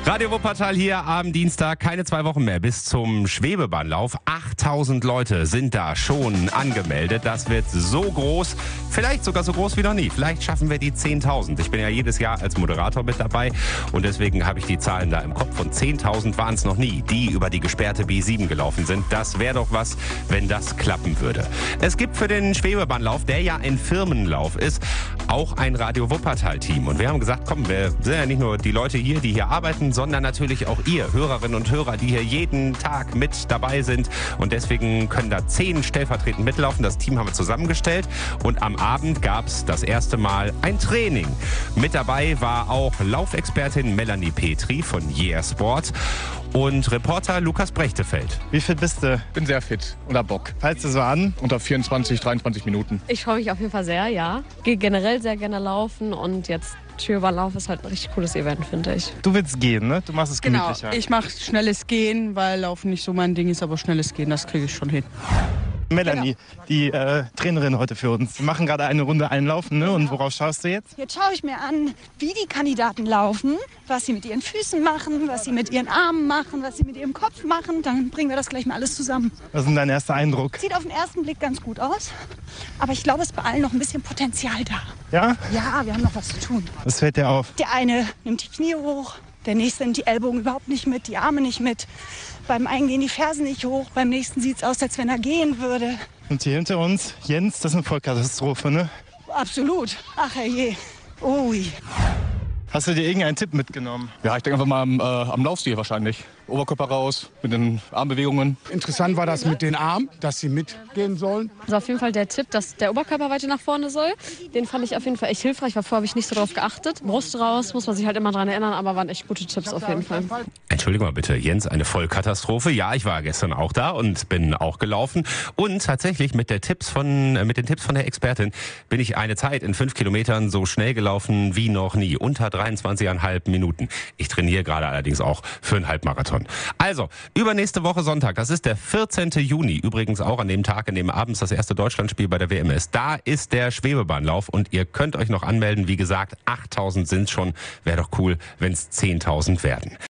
Radio Wuppertal hier am Dienstag, keine 2 Wochen mehr bis zum Schwebebahnlauf. 8000 Leute sind da schon angemeldet. Das wird so groß, vielleicht sogar so groß wie noch nie. Vielleicht schaffen wir die 10.000. Ich bin ja jedes Jahr als Moderator mit dabei und deswegen habe ich die Zahlen da im Kopf. Und 10.000 waren es noch nie, die über die gesperrte B7 gelaufen sind. Das wäre doch was, wenn das klappen würde. Es gibt für den Schwebebahnlauf, der ja ein Firmenlauf ist, auch ein Radio Wuppertal-Team. Und wir haben gesagt, komm, wir sind ja nicht nur die Leute hier, die hier arbeiten, sondern natürlich auch ihr, Hörerinnen und Hörer, die hier jeden Tag mit dabei sind. Und deswegen können da 10 stellvertretend mitlaufen. Das Team haben wir zusammengestellt. Und am Abend gab es das erste Mal ein Training. Mit dabei war auch Laufexpertin Melanie Petri von Yeah Sport und Reporter Lukas Brechtefeld. Wie fit bist du? Bin sehr fit und hab Bock. Peilst du so an? Unter 24, 23 Minuten. Ich freue mich auf jeden Fall sehr, ja. Gehe generell sehr gerne laufen und jetzt Schwebebahnlauf ist halt ein richtig cooles Event, finde ich. Du willst gehen, ne? Du machst es gemütlicher. Genau, ich mache schnelles Gehen, weil Laufen nicht so mein Ding ist, aber schnelles Gehen, das kriege ich schon hin. Melanie, die Trainerin heute für uns. Wir machen gerade eine Runde Einlaufen, ne? Und worauf schaust du jetzt? Jetzt schaue ich mir an, wie die Kandidaten laufen, was sie mit ihren Füßen machen, was sie mit ihren Armen machen, was sie mit ihrem Kopf machen. Dann bringen wir das gleich mal alles zusammen. Was ist denn dein erster Eindruck? Sieht auf den ersten Blick ganz gut aus, aber ich glaube, es ist bei allen noch ein bisschen Potenzial da. Ja? Ja, wir haben noch was zu tun. Was fällt dir auf? Der eine nimmt die Knie hoch, der nächste nimmt die Ellbogen überhaupt nicht mit, die Arme nicht mit. Beim einen gehen die Fersen nicht hoch, beim nächsten sieht es aus, als wenn er gehen würde. Und hier hinter uns, Jens, das ist eine Vollkatastrophe, ne? Absolut. Ach herrje. Ui. Hast du dir irgendeinen Tipp mitgenommen? Ja, ich denke einfach mal am Laufstil wahrscheinlich. Oberkörper raus, mit den Armbewegungen. Interessant war das mit den Armen, dass sie mitgehen sollen. Also auf jeden Fall der Tipp, dass der Oberkörper weiter nach vorne soll. Den fand ich auf jeden Fall echt hilfreich, weil vorher habe ich nicht so drauf geachtet. Brust raus, muss man sich halt immer dran erinnern, aber waren echt gute Tipps auf jeden Fall. Entschuldigung mal bitte, Jens, eine Vollkatastrophe. Ja, ich war gestern auch da und bin auch gelaufen. Und tatsächlich mit den Tipps von der Expertin bin ich eine Zeit in 5 Kilometern so schnell gelaufen wie noch nie. Unter 23,5 Minuten. Ich trainiere gerade allerdings auch für einen Halbmarathon. Also, übernächste Woche Sonntag, das ist der 14. Juni, übrigens auch an dem Tag, in dem abends das erste Deutschlandspiel bei der WM ist. Da ist der Schwebebahnlauf und ihr könnt euch noch anmelden. Wie gesagt, 8.000 sind schon. Wäre doch cool, wenn es 10.000 werden.